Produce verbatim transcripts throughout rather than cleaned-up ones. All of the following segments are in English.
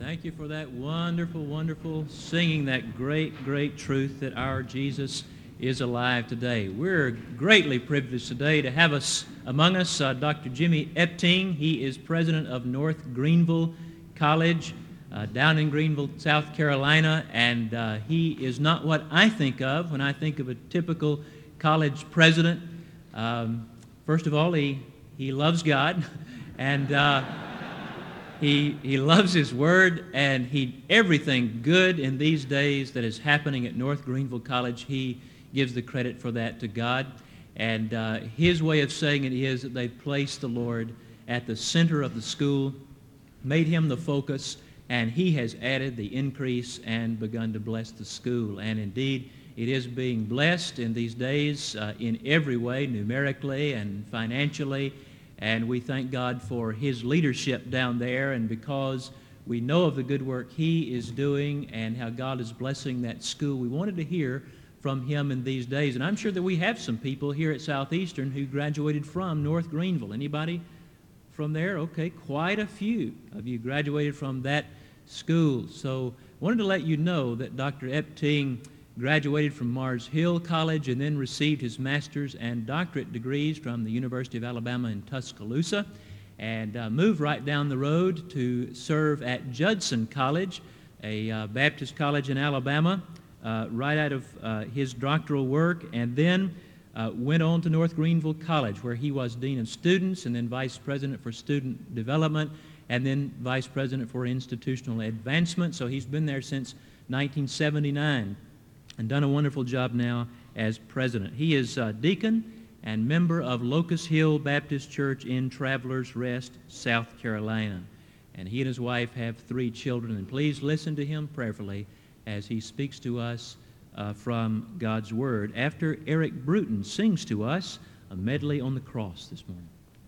Thank you for that wonderful, wonderful singing, that great, great truth that our Jesus is alive today. We're greatly privileged today to have us among us uh, Doctor Jimmy Epting. He is president of North Greenville College uh, down in Greenville, South Carolina, and uh, he is not what I think of when I think of a typical college president. Um, first of all, he, he loves God, and uh, He, he loves His Word, and he everything good in these days that is happening at North Greenville College, he gives the credit for that to God. And uh, his way of saying it is that they placed the Lord at the center of the school, made Him the focus, and He has added the increase and begun to bless the school. And indeed, it is being blessed in these days uh, in every way, numerically and financially. And we thank God for His leadership down there, and because we know of the good work He is doing and how God is blessing that school, we wanted to hear from Him in these days. And I'm sure that we have some people here at Southeastern who graduated from North Greenville. Anybody from there? Okay, quite a few of you graduated from that school. So I wanted to let you know that Doctor Epting graduated from Mars Hill College and then received his master's and doctorate degrees from the University of Alabama in Tuscaloosa, and uh, moved right down the road to serve at Judson College, a uh, Baptist college in Alabama, uh, right out of uh, his doctoral work, and then uh, went on to North Greenville College, where he was Dean of Students and then Vice President for Student Development and then Vice President for Institutional Advancement. So he's been there since nineteen seventy-nine. And done a wonderful job now as president. He is a deacon and member of Locust Hill Baptist Church in Travelers Rest, South Carolina. And he and his wife have three children. And please listen to him prayerfully as he speaks to us uh, from God's Word, after Eric Bruton sings to us a medley on the cross this morning.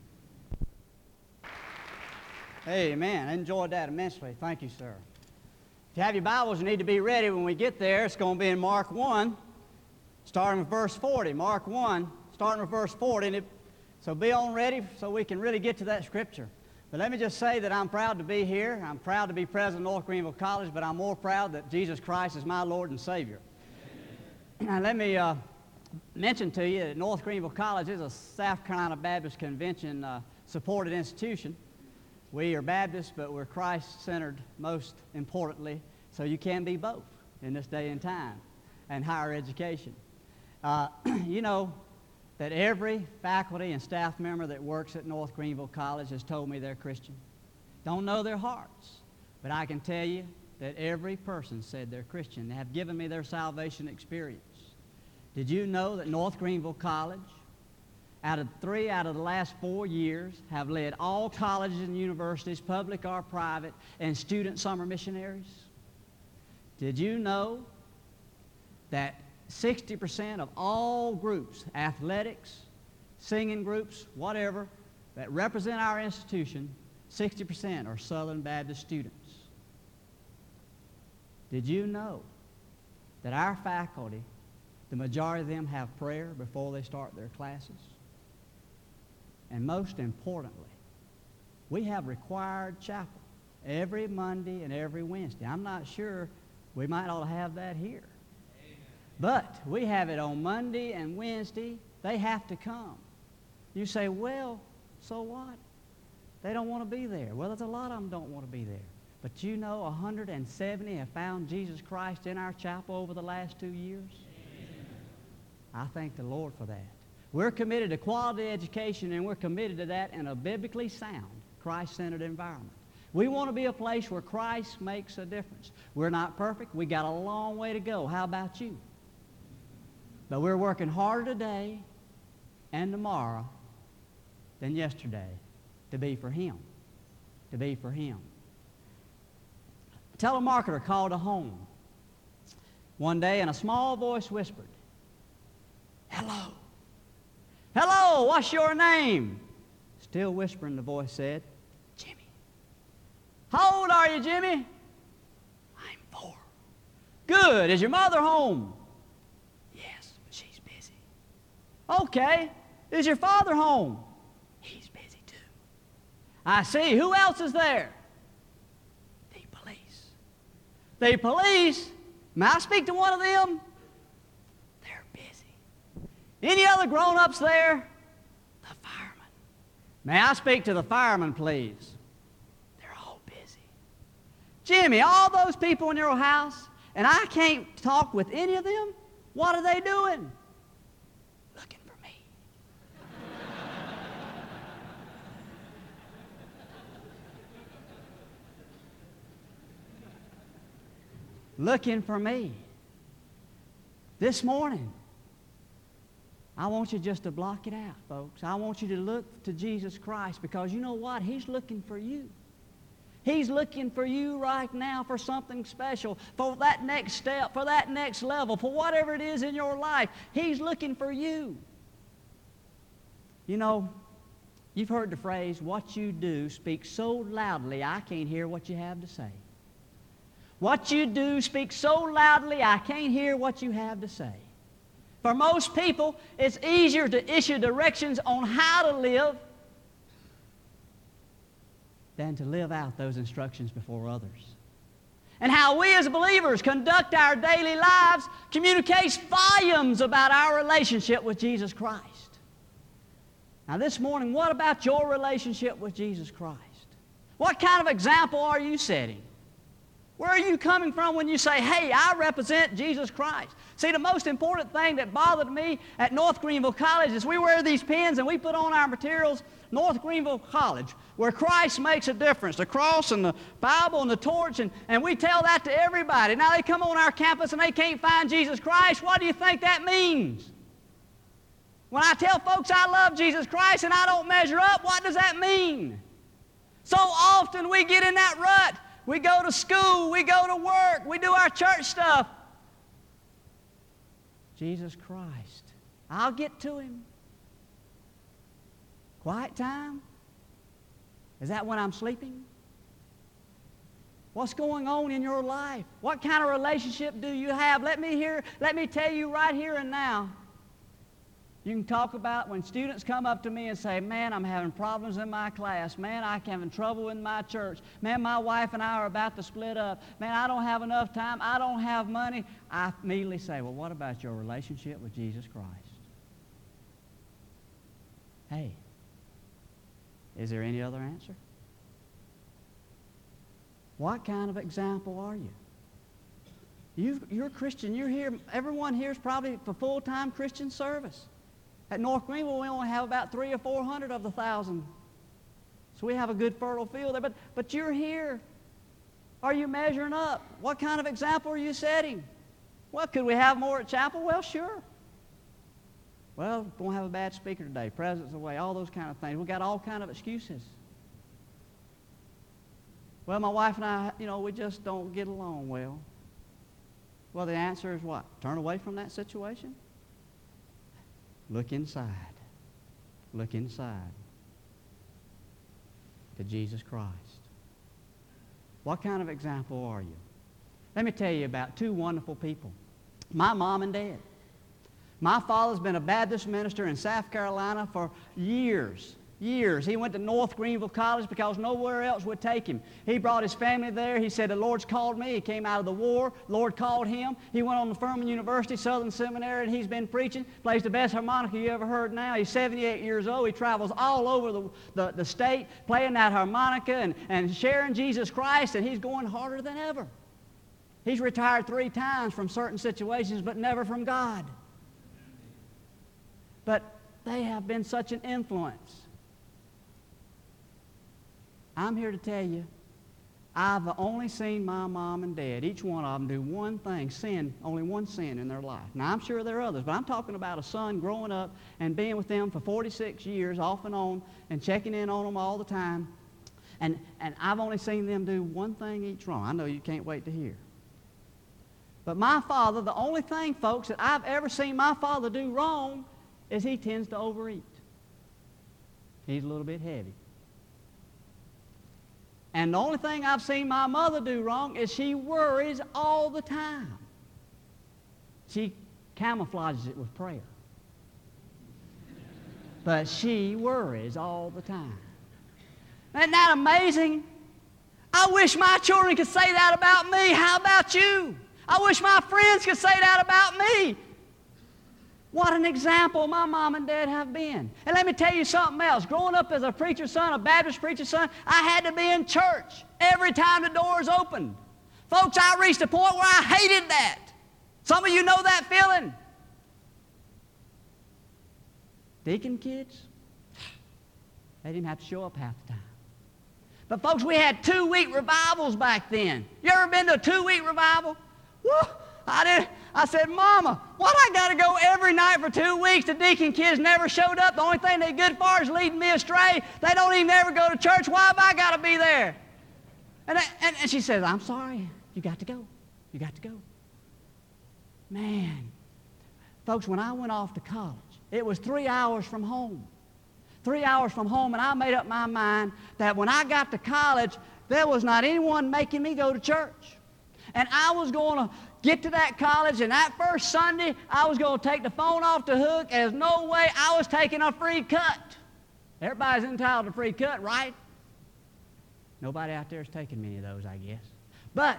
Amen. I enjoyed that immensely. Thank you, sir. If you have your Bibles, you need to be ready when we get there. It's going to be in Mark one, starting with verse forty. Mark one, starting with verse forty. And it, so be on ready so we can really get to that scripture. But let me just say that I'm proud to be here. I'm proud to be president of North Greenville College, but I'm more proud that Jesus Christ is my Lord and Savior. And let me uh, mention to you that North Greenville College is a South Carolina Baptist Convention uh, supported institution. We are Baptists, but we're Christ-centered most importantly, so you can be both in this day and time, and higher education. Uh, you know that every faculty and staff member that works at North Greenville College has told me they're Christian. Don't know their hearts, but I can tell you that every person said they're Christian. They have given me their salvation experience. Did you know that North Greenville College, out of three out of the last four years, have led all colleges and universities, public or private, and student summer missionaries? Did you know that sixty percent of all groups, athletics, singing groups, whatever, that represent our institution, sixty percent are Southern Baptist students? Did you know that our faculty, the majority of them have prayer before they start their classes? And most importantly, we have required chapel every Monday and every Wednesday. I'm not sure, we might ought to have that here. Amen. But we have it on Monday and Wednesday. They have to come. You say, well, so what? They don't want to be there. Well, there's a lot of them don't want to be there. But you know, one hundred seventy have found Jesus Christ in our chapel over the last two years. Amen. I thank the Lord for that. We're committed to quality education, and we're committed to that in a biblically sound, Christ-centered environment. We want to be a place where Christ makes a difference. We're not perfect. We got a long way to go. How about you? But we're working harder today and tomorrow than yesterday to be for Him, to be for Him. A telemarketer called a home one day, and a small voice whispered, "Hello. Hello, what's your name?" Still whispering, the voice said, "Jimmy." "How old are you, Jimmy?" "I'm four." "Good. Is your mother home?" "Yes, but she's busy." "Okay. Is your father home?" "He's busy too." "I see. Who else is there?" "The police." The police, may I speak to one of them? They're busy. Any other grown-ups there? The firemen. May I speak to the firemen, please? They're all busy. Jimmy, all those people in your house, and I can't talk with any of them? What are they doing? Looking for me. Looking for me. This morning, I want you just to block it out, folks. I want you to look to Jesus Christ, because you know what? He's looking for you. He's looking for you right now for something special, for that next step, for that next level, for whatever it is in your life. He's looking for you. You know, you've heard the phrase, what you do speaks so loudly I can't hear what you have to say. What you do speaks so loudly I can't hear what you have to say. For most people, it's easier to issue directions on how to live than to live out those instructions before others. And how we as believers conduct our daily lives communicates volumes about our relationship with Jesus Christ. Now this morning, what about your relationship with Jesus Christ? What kind of example are you setting? Where are you coming from when you say, hey, I represent Jesus Christ? See, the most important thing that bothered me at North Greenville College is we wear these pins and we put on our materials, North Greenville College, where Christ makes a difference, the cross and the Bible and the torch, and, and we tell that to everybody. Now they come on our campus and they can't find Jesus Christ. What do you think that means? When I tell folks I love Jesus Christ and I don't measure up, what does that mean? So often we get in that rut. We go to school, we go to work, we do our church stuff. Jesus Christ, I'll get to Him. Quiet time? Is that when I'm sleeping? What's going on in your life? What kind of relationship do you have? Let me hear, let me tell you right here and now. You can talk about when students come up to me and say, man, I'm having problems in my class. Man, I'm having trouble in my church. Man, my wife and I are about to split up. Man, I don't have enough time. I don't have money. I immediately say, well, what about your relationship with Jesus Christ? Hey, is there any other answer? What kind of example are you? You've, you're a Christian. You're here. Everyone here is probably for full-time Christian service. At North Greenville, we only have about three or four hundred of the thousand. So we have a good fertile field there. But, but you're here. Are you measuring up? What kind of example are you setting? Well, could we have more at chapel? Well, sure. Well, we're going to have a bad speaker today. President's away. All those kind of things. We've got all kind of excuses. Well, my wife and I, you know, we just don't get along well. Well, the answer is what? Turn away from that situation? Look inside. Look inside to Jesus Christ. What kind of example are you? Let me tell you about two wonderful people. My mom and dad. My father's been a Baptist minister in South Carolina for years. Years. He went to North Greenville College because nowhere else would take him. He brought his family there. He said, the Lord's called me. He came out of the war. The Lord called him. He went on to Furman University, Southern Seminary, and he's been preaching. Plays the best harmonica you ever heard now. He's seventy-eight years old. He travels all over the, the, the state playing that harmonica and, and sharing Jesus Christ, and he's going harder than ever. He's retired three times from certain situations, but never from God. But they have been such an influence. I'm here to tell you, I've only seen my mom and dad, each one of them, do one thing, sin, only one sin in their life. Now, I'm sure there are others, but I'm talking about a son growing up and being with them for forty-six years, off and on, and checking in on them all the time. And, and I've only seen them do one thing each wrong. I know you can't wait to hear. But my father, the only thing, folks, that I've ever seen my father do wrong is he tends to overeat. He's a little bit heavy. And the only thing I've seen my mother do wrong is she worries all the time. She camouflages it with prayer. But she worries all the time. Isn't that amazing? I wish my children could say that about me. How about you? I wish my friends could say that about me. What an example my mom and dad have been. And let me tell you something else. Growing up as a preacher's son, a Baptist preacher's son, I had to be in church every time the doors opened. Folks, I reached a point where I hated that. Some of you know that feeling. Deacon kids, they didn't have to show up half the time. But folks, we had two-week revivals back then. You ever been to a two-week revival? Woo! I did. I said, Mama, what I got to go every night for two weeks? The deacon kids never showed up. The only thing they're good for is leading me astray. They don't even ever go to church. Why have I got to be there? And, I, and, and she says, I'm sorry. You got to go. You got to go. Man, folks, when I went off to college, it was three hours from home. Three hours from home, and I made up my mind that when I got to college, there was not anyone making me go to church. And I was going to get to that college, and that first Sunday, I was going to take the phone off the hook. There's no way I was taking a free cut. Everybody's entitled to a free cut, right? Nobody out there is taking many of those, I guess. But,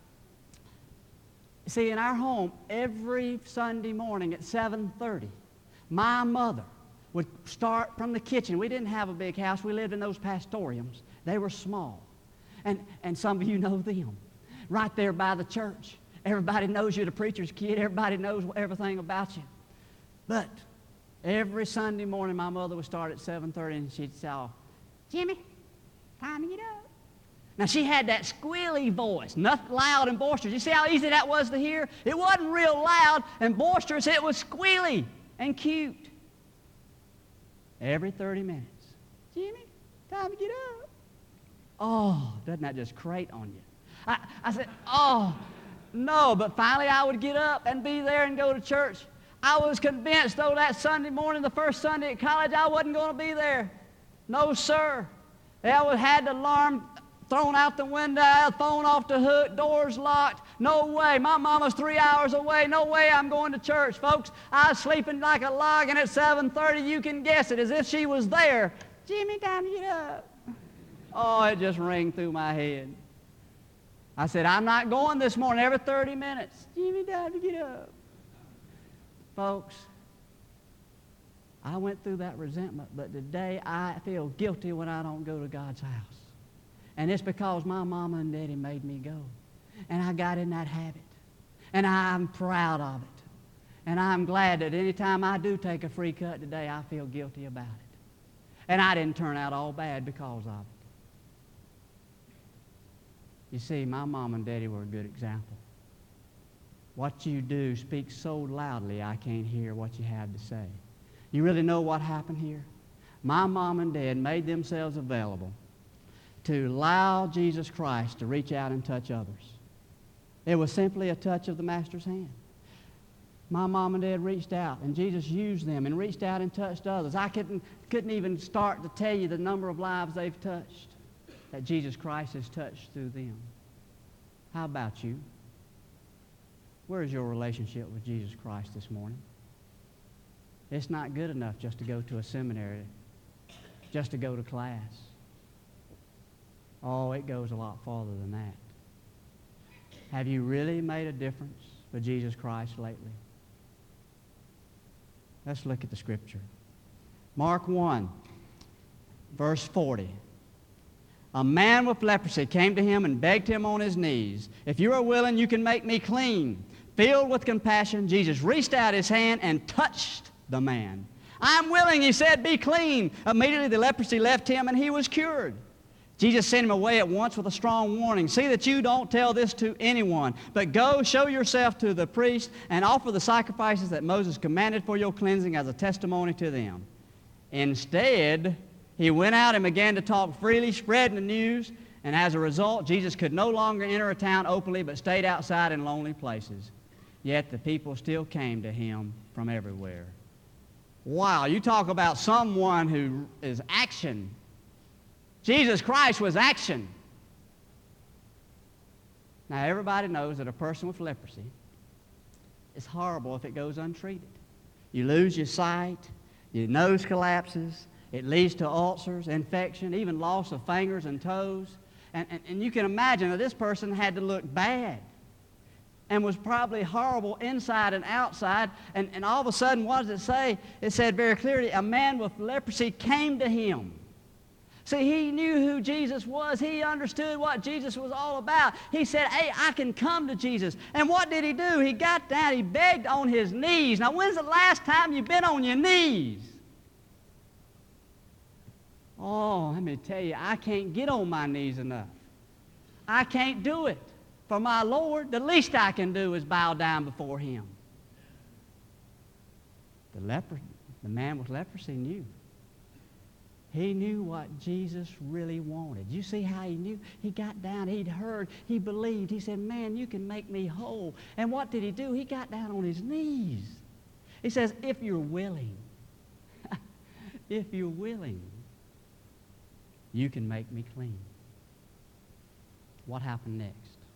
see, in our home, every Sunday morning at seven thirty, my mother would start from the kitchen. We didn't have a big house. We lived in those pastoriums. They were small. And, and some of you know them. Right there by the church. Everybody knows you're the preacher's kid. Everybody knows everything about you. But every Sunday morning, my mother would start at seven thirty, and she'd say, oh, Jimmy, time to get up. Now, she had that squealy voice, not loud and boisterous. You see how easy that was to hear? It wasn't real loud and boisterous. It was squealy and cute. Every thirty minutes. Jimmy, time to get up. Oh, doesn't that just grate on you? I, I said, oh, no, but finally I would get up and be there and go to church. I was convinced, though, that Sunday morning, the first Sunday at college, I wasn't going to be there. No, sir. I had the alarm thrown out the window, phone off the hook, doors locked. No way. My mama's three hours away. No way I'm going to church. Folks, I was sleeping like a log, and at seven thirty, you can guess it, as if she was there. Jimmy, time to get up. Oh, it just rang through my head. I said, I'm not going this morning every thirty minutes. Jimmy, time to get up. Folks, I went through that resentment, but today I feel guilty when I don't go to God's house. And it's because my mama and daddy made me go. And I got in that habit. And I'm proud of it. And I'm glad that any time I do take a free cut today, I feel guilty about it. And I didn't turn out all bad because of it. You see, my mom and daddy were a good example. What you do speaks so loudly I can't hear what you have to say. You really know what happened here? My mom and dad made themselves available to allow Jesus Christ to reach out and touch others. It was simply a touch of the Master's hand. My mom and dad reached out, and Jesus used them and reached out and touched others. I couldn't, couldn't even start to tell you the number of lives they've touched that Jesus Christ has touched through them. How about you? Where is your relationship with Jesus Christ this morning? It's not good enough just to go to a seminary, just to go to class. Oh, it goes a lot farther than that. Have you really made a difference for Jesus Christ lately? Let's look at the scripture. Mark one, verse forty. A man with leprosy came to him and begged him on his knees, if you are willing, you can make me clean. Filled with compassion, Jesus reached out his hand and touched the man. I'm willing, he said, be clean. Immediately the leprosy left him and he was cured. Jesus sent him away at once with a strong warning. See that you don't tell this to anyone, but go show yourself to the priest and offer the sacrifices that Moses commanded for your cleansing as a testimony to them. Instead, he went out and began to talk freely, spreading the news, and as a result, Jesus could no longer enter a town openly, but stayed outside in lonely places. Yet the people still came to him from everywhere. Wow, you talk about someone who is action. Jesus Christ was action. Now, everybody knows that a person with leprosy is horrible if it goes untreated. You lose your sight, your nose collapses, it leads to ulcers, infection, even loss of fingers and toes. And, and, and you can imagine that this person had to look bad and was probably horrible inside and outside. And, and all of a sudden, what does it say? It said very clearly, a man with leprosy came to him. See, he knew who Jesus was. He understood what Jesus was all about. He said, hey, I can come to Jesus. And what did he do? He got down. He begged on his knees. Now, when's the last time you've been on your knees? Oh, let me tell you, I can't get on my knees enough. I can't do it. For my Lord, the least I can do is bow down before him. The leper, the man with leprosy knew. He knew what Jesus really wanted. You see how he knew? He got down, he'd heard, he believed. He said, man, you can make me whole. And what did he do? He got down on his knees. He says, if you're willing, if you're willing, you can make me clean. What happened next?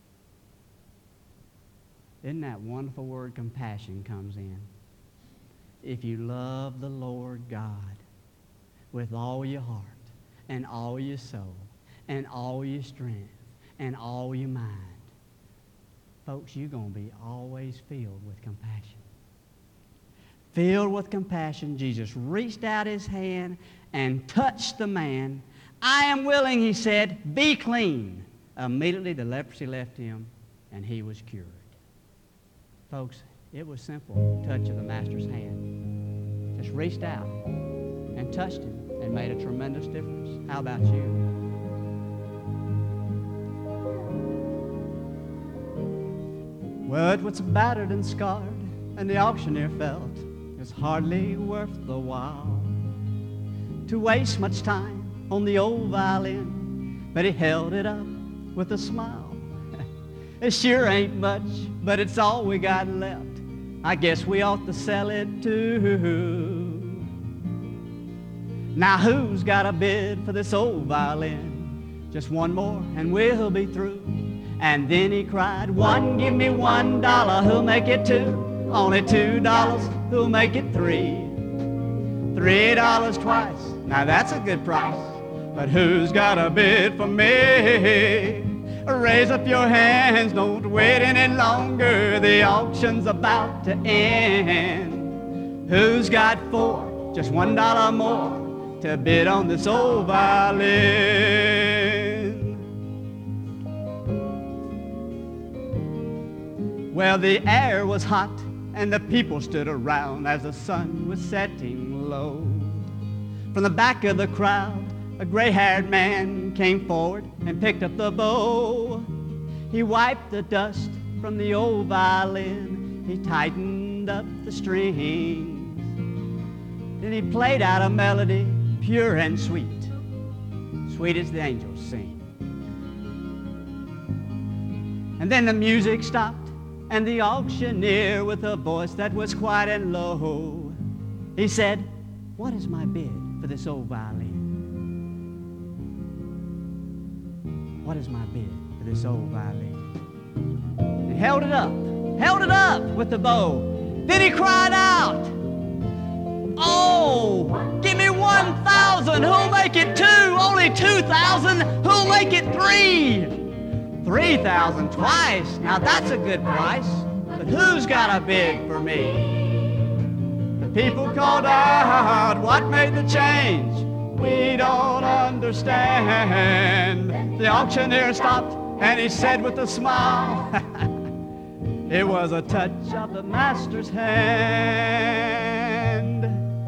Isn't that wonderful word compassion comes in? If you love the Lord God with all your heart and all your soul and all your strength and all your mind, folks, you're going to be always filled with compassion. Filled with compassion, Jesus reached out his hand and touched the man. I am willing, he said, be clean. Immediately the leprosy left him and he was cured. Folks, it was simple, touch of the Master's hand. Just reached out and touched him and made a tremendous difference. How about you? Well, it was battered and scarred, and the auctioneer felt it's hardly worth the while to waste much time on the old violin, but he held it up with a smile. It sure ain't much, but it's all we got left. I guess we ought to sell it too. Now who's got a bid for this old violin? Just one more and we'll be through. And then he cried, one, give me one dollar, who'll make it two? Only two dollars, who'll make it three? Three dollars twice, now that's a good price. But who's got a bid for me? Raise up your hands, don't wait any longer. The auction's about to end. Who's got four, just one dollar more to bid on this old violin? Well, the air was hot and the people stood around as the sun was setting low. From the back of the crowd, a gray-haired man came forward and picked up the bow. He wiped the dust from the old violin. He tightened up the strings. Then he played out a melody pure and sweet, sweet as the angels sing. And then the music stopped, and the auctioneer, with a voice that was quiet and low, he said, what is my bid for this old violin? What is my bid for this old violin? He held it up, held it up with the bow. Then he cried out, oh, give me one thousand, who'll make it two? Only two thousand, who'll make it three? Three thousand twice, now that's a good price. But who's got a bid for me? The people called out, what made the change? We don't understand. The auctioneer stopped and he said with a smile, it was a touch of the Master's hand.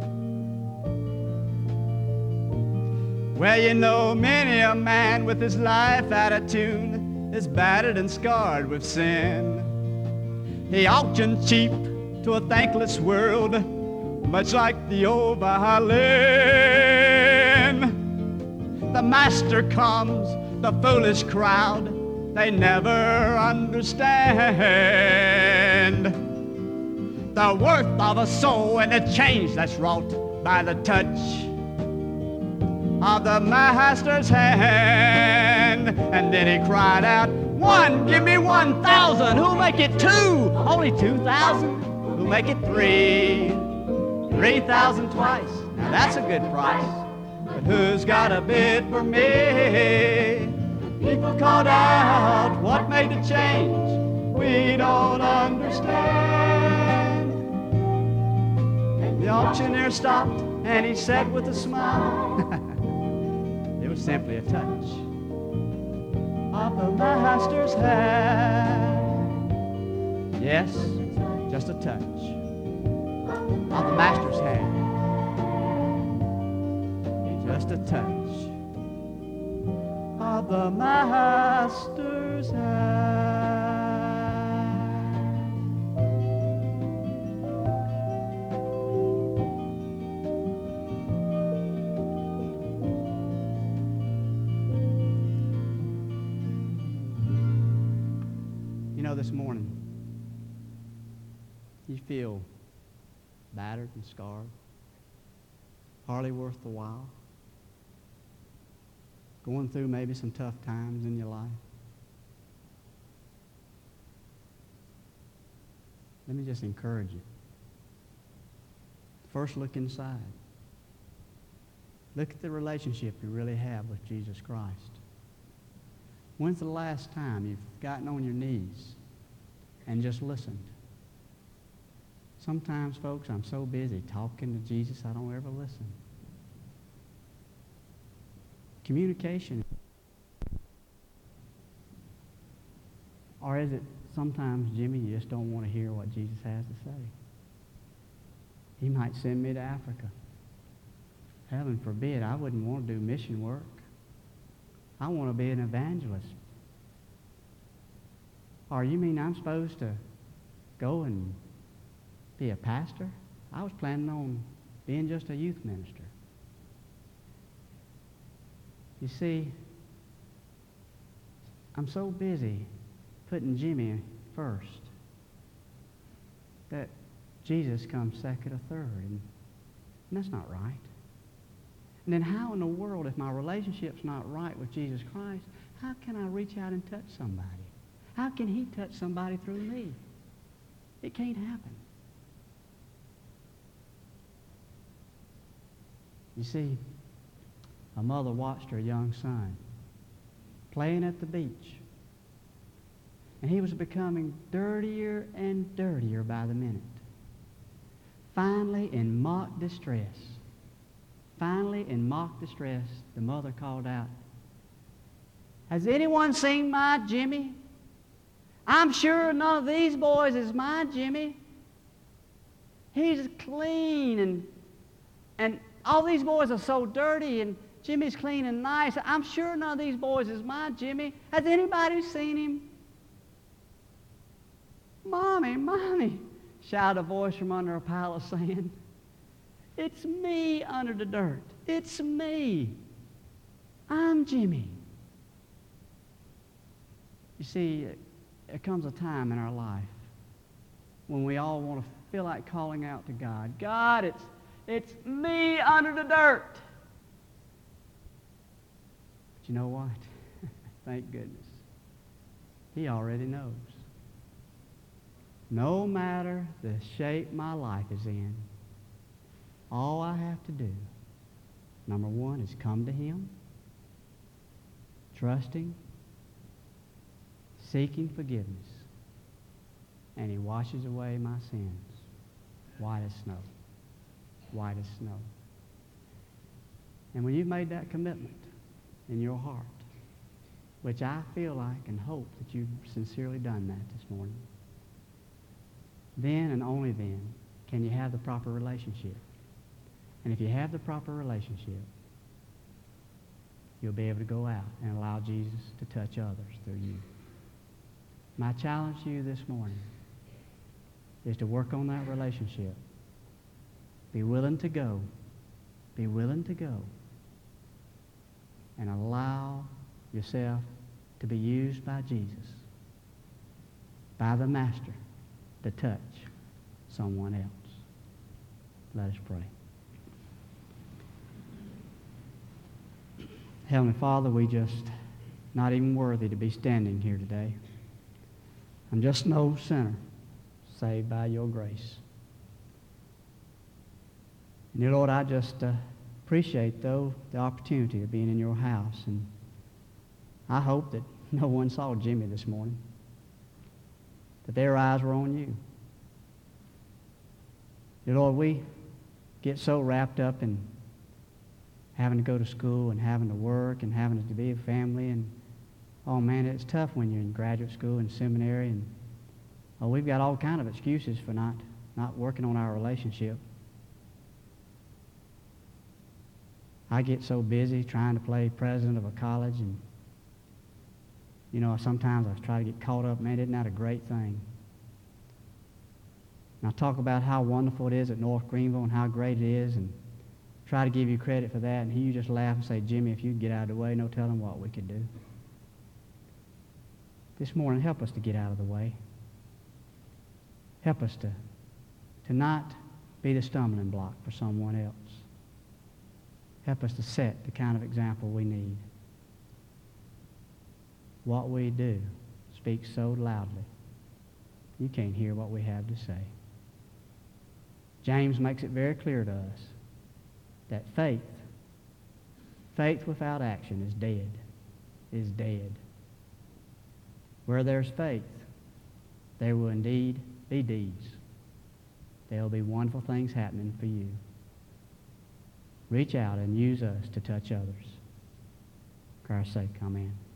Well, you know, many a man with his life out of tune is battered and scarred with sin. He auctioned cheap to a thankless world, much like the old violin. The Master comes, the foolish crowd, they never understand the worth of a soul and the change that's wrought by the touch of the Master's hand. And then he cried out, one, give me one thousand, who'll make it two? Only two thousand, who'll make it three? Three thousand twice, now that's a good price. But who's got a bid for me? People called out, what made the change? We don't understand. The auctioneer stopped and he said with a smile, it was simply a touch of the master's hand. Yes, just a touch of the master's hand. Just a touch of the master's hand. You know, this morning, you feel battered and scarred, hardly worth the while, going through maybe some tough times in your life. Let me just encourage you. First, look inside. Look at the relationship you really have with Jesus Christ. When's the last time you've gotten on your knees and just listened? Sometimes, folks, I'm so busy talking to Jesus, I don't ever listen. Communication. Or is it sometimes, Jimmy, you just don't want to hear what Jesus has to say? He might send me to Africa. Heaven forbid, I wouldn't want to do mission work. I want to be an evangelist. Or you mean I'm supposed to go and be a pastor? I was planning on being just a youth minister. You see, I'm so busy putting Jimmy first that Jesus comes second or third, and, and that's not right. And then how in the world, if my relationship's not right with Jesus Christ, how can I reach out and touch somebody? How can he touch somebody through me? It can't happen. You see, a mother watched her young son playing at the beach, and he was becoming dirtier and dirtier by the minute. Finally, in mock distress, finally, in mock distress, the mother called out, "Has anyone seen my Jimmy? I'm sure none of these boys is my Jimmy. He's clean, and and all these boys are so dirty, and Jimmy's clean and nice. I'm sure none of these boys is my Jimmy. Has anybody seen him?" "Mommy, Mommy," shouted a voice from under a pile of sand. "It's me under the dirt. It's me. I'm Jimmy." You see, there comes a time in our life when we all want to feel like calling out to God. God, it's, it's me under the dirt. But you know what? Thank goodness. He already knows. No matter the shape my life is in, all I have to do, number one, is come to Him, trusting, seeking forgiveness, and He washes away my sins, white as snow, white as snow. And when you've made that commitment in your heart, which I feel like and hope that you've sincerely done that this morning, then and only then can you have the proper relationship. And if you have the proper relationship, you'll be able to go out and allow Jesus to touch others through you. My challenge to you this morning is to work on that relationship. Be willing to go. Be willing to go. And allow yourself to be used by Jesus, by the Master, to touch someone else. Let us pray. Heavenly Father, we just not even worthy to be standing here today. I'm just no sinner saved by your grace. And dear Lord, I just uh, appreciate, though, the opportunity of being in your house. And I hope that no one saw Jimmy this morning, that their eyes were on you. Dear Lord, we get so wrapped up in having to go to school and having to work and having to be a family, and oh man, it's tough when you're in graduate school and seminary, and oh, we've got all kind of excuses for not, not working on our relationship. I get so busy trying to play president of a college, and you know, sometimes I try to get caught up. Man, isn't that a great thing? And I talk about how wonderful it is at North Greenville and how great it is, and try to give you credit for that, and you just laugh and say, Jimmy, if you'd get out of the way, no telling what we could do. This morning, help us to get out of the way. Help us to, to not be the stumbling block for someone else. Help us to set the kind of example we need. What we do speaks so loudly, you can't hear what we have to say. James makes it very clear to us that faith, faith without action is dead, is dead. Where there's faith, there will indeed be deeds. There will be wonderful things happening for you. Reach out and use us to touch others. For Christ's sake, amen.